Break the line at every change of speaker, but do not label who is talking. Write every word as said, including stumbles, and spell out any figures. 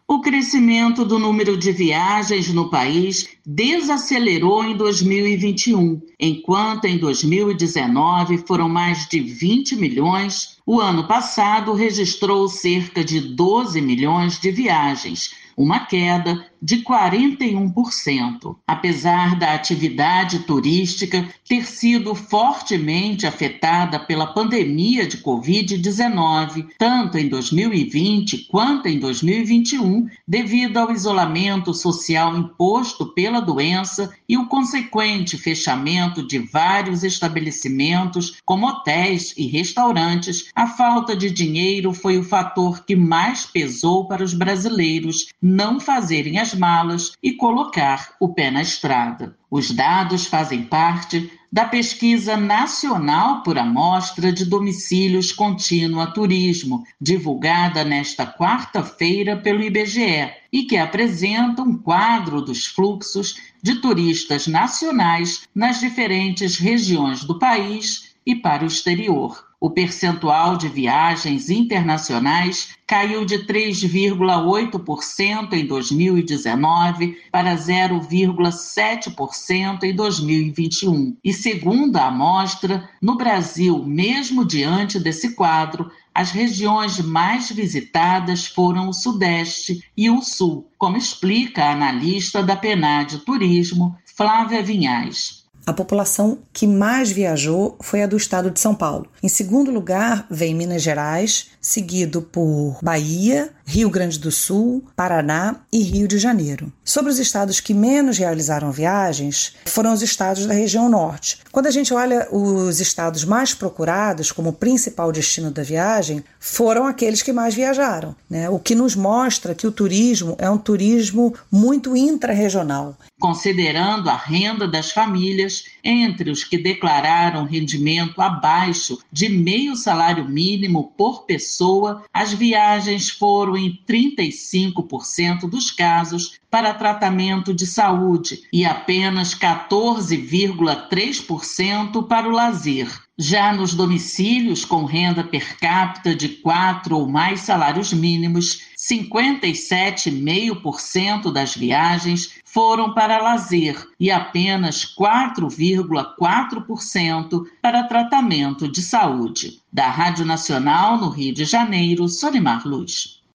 O crescimento do número de viagens no país desacelerou em dois mil e vinte e um, enquanto em dois mil e dezenove foram mais de vinte milhões, o ano passado registrou cerca de doze milhões de viagens, uma queda de quarenta e um por cento. Apesar da atividade turística ter sido fortemente afetada pela pandemia de covid dezenove, tanto em dois mil e vinte quanto em dois mil e vinte e um, devido ao isolamento social imposto pela doença e o consequente fechamento de vários estabelecimentos, como hotéis e restaurantes, a falta de dinheiro foi o fator que mais pesou para os brasileiros não fazerem as malas e colocar o pé na estrada. Os dados fazem parte da pesquisa nacional por amostra de domicílios contínua turismo, divulgada nesta quarta-feira pelo I B G E, e que apresenta um quadro dos fluxos de turistas nacionais nas diferentes regiões do país e para o exterior. O percentual de viagens internacionais caiu de três vírgula oito por cento em dois mil e dezenove para zero vírgula sete por cento em dois mil e vinte e um. E segundo a amostra, no Brasil, mesmo diante desse quadro, as regiões mais visitadas foram o Sudeste e o Sul, como explica a analista da PNAD Turismo, Flávia Vinhais.
A população que mais viajou foi a do estado de São Paulo. Em segundo lugar, vem Minas Gerais, seguido por Bahia, Rio Grande do Sul, Paraná e Rio de Janeiro. Sobre os estados que menos realizaram viagens, foram os estados da região norte. Quando a gente olha os estados mais procurados como principal destino da viagem, foram aqueles que mais viajaram, né? O que nos mostra que o turismo é um turismo muito intra-regional.
Considerando a renda das famílias, entre os que declararam rendimento abaixo de meio salário mínimo por pessoa, as viagens foram em trinta e cinco por cento dos casos para tratamento de saúde e apenas quatorze vírgula três por cento para o lazer. Já nos domicílios com renda per capita de quatro ou mais salários mínimos, cinquenta e sete vírgula cinco por cento das viagens foram para lazer e apenas quatro vírgula quatro por cento para tratamento de saúde. Da Rádio Nacional, no Rio de Janeiro, Solimar Luz.